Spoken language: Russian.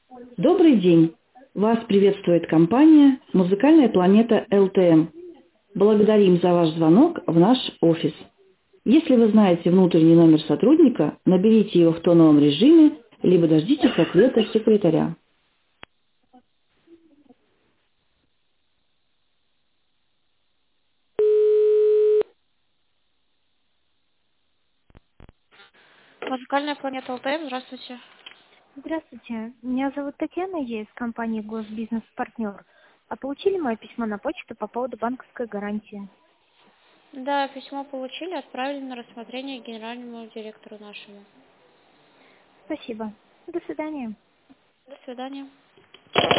Добрый день! Вас приветствует компания «Музыкальная планета ЛТМ». Благодарим за ваш звонок в наш офис. Если вы знаете внутренний номер сотрудника, наберите его в тоновом режиме, либо дождитесь ответа секретаря. Музыкальная планета ЛТМ, здравствуйте. Здравствуйте, меня зовут Татьяна, я из компании Госбизнес Партнер. А получили мое письмо на почту по поводу банковской гарантии? Да, письмо получили, отправили на рассмотрение генеральному директору нашему. Спасибо. До свидания. До свидания.